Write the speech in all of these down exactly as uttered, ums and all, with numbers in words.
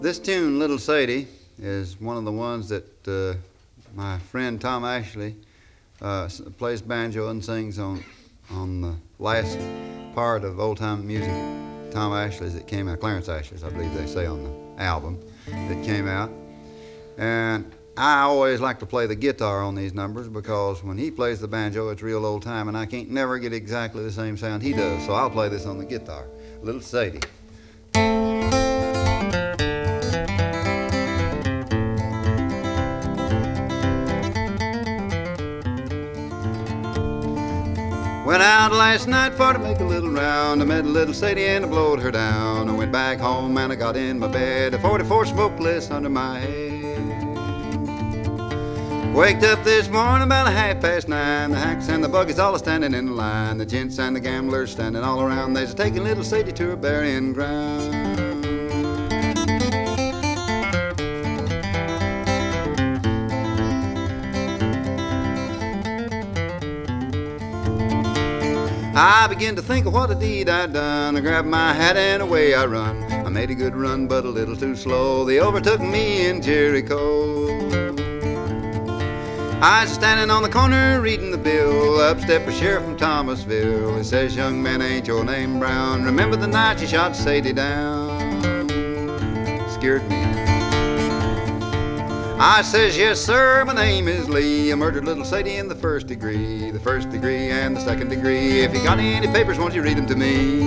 This tune, Little Sadie, is one of the ones that uh, my friend Tom Ashley uh, plays banjo and sings on on the last part of Old Time Music. Tom Ashley's that came out, Clarence Ashley's, I believe they say on the album that came out. And I always like to play the guitar on these numbers because when he plays the banjo, it's real old time, and I can't never get exactly the same sound he does. So I'll play this on the guitar. Little Sadie. Went out last night for to make a little round. I met a little Sadie and I blowed her down. I went back home and I got in my bed, a forty-four smokeless under my head. Waked up this morning about a half past nine. The hacks and the buggies all are standing in line. The gents and the gamblers standing all around. They's taking little Sadie to her burying ground. I began to think of what a deed I'd done. I grabbed my hat and away I run. I made a good run, but a little too slow. They overtook me in Jericho. I was standing on the corner reading the bill. Up stepped a sheriff from Thomasville. He says, "Young man, ain't your name Brown? Remember the night you shot Sadie down?" Scared me. I says, "Yes, sir, my name is Lee. I murdered little Sadie in the first degree. The first degree and the second degree. If you got any papers, won't you read them to me?"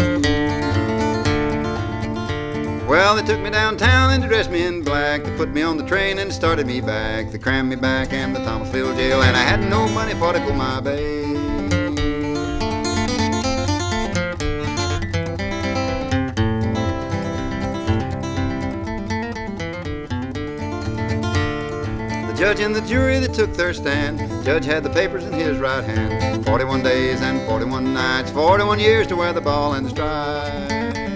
Well, they took me downtown and they dressed me in black. They put me on the train and started me back. They crammed me back in the Thomasville jail, and I had no money for to go my way. Judge and the jury, they took their stand. Judge had the papers in his right hand. Forty-one days and forty-one nights, forty-one years to wear the ball and the stripes.